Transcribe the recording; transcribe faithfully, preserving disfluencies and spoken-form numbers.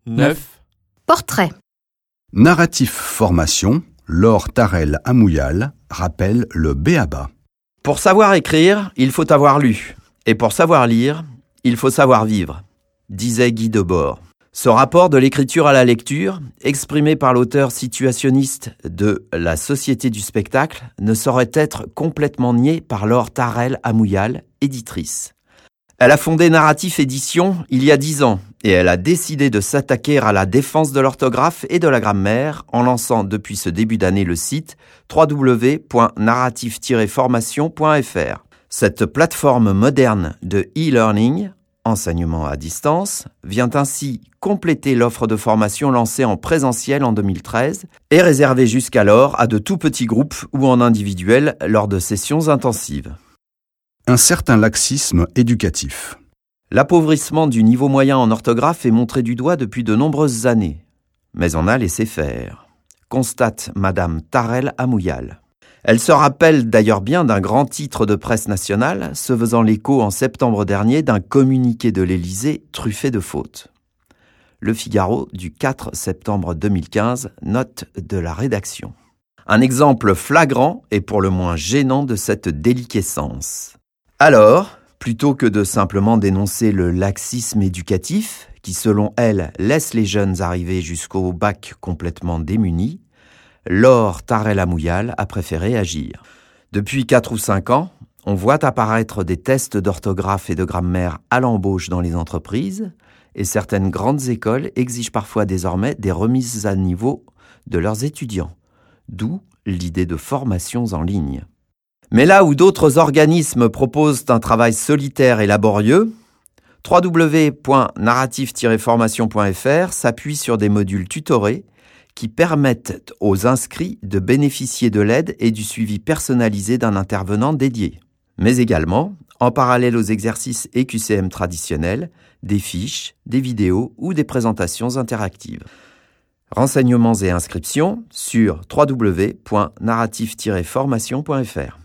neuf. Portrait. Narratif formation, Laure Tarel Amouyal rappelle le b a ba. Pour savoir écrire, il faut avoir lu. Et pour savoir lire, il faut savoir vivre, disait Guy Debord. Ce rapport de l'écriture à la lecture, exprimé par l'auteur situationniste de La Société du spectacle, ne saurait être complètement nié par Laure Tarel Amouyal, éditrice. Elle a fondé Narratif Édition il y a dix ans et elle a décidé de s'attaquer à la défense de l'orthographe et de la grammaire en lançant depuis ce début d'année le site w w w point narratif tiret formation point f r. Cette plateforme moderne de e-learning, enseignement à distance, vient ainsi compléter l'offre de formation lancée en présentiel en deux mille treize et réservée jusqu'alors à de tout petits groupes ou en individuel lors de sessions intensives. Un certain laxisme éducatif. L'appauvrissement du niveau moyen en orthographe est montré du doigt depuis de nombreuses années. Mais on a laissé faire, constate Madame Tarel Amouyal. Elle se rappelle d'ailleurs bien d'un grand titre de presse nationale, se faisant l'écho en septembre dernier d'un communiqué de l'Élysée truffé de fautes. Le Figaro du quatre septembre deux mille quinze, note de la rédaction. Un exemple flagrant et pour le moins gênant de cette déliquescence. Alors, plutôt que de simplement dénoncer le laxisme éducatif, qui selon elle laisse les jeunes arriver jusqu'au bac complètement démunis, Laure Tarel Amouyal a préféré agir. Depuis quatre ou cinq ans, on voit apparaître des tests d'orthographe et de grammaire à l'embauche dans les entreprises, et certaines grandes écoles exigent parfois désormais des remises à niveau de leurs étudiants, d'où l'idée de formations en ligne. Mais là où d'autres organismes proposent un travail solitaire et laborieux, w w w point narratif tiret formation point f r s'appuie sur des modules tutorés qui permettent aux inscrits de bénéficier de l'aide et du suivi personnalisé d'un intervenant dédié. Mais également, en parallèle aux exercices E Q C M traditionnels, des fiches, des vidéos ou des présentations interactives. Renseignements et inscriptions sur w w w point narratif tiret formation point f r.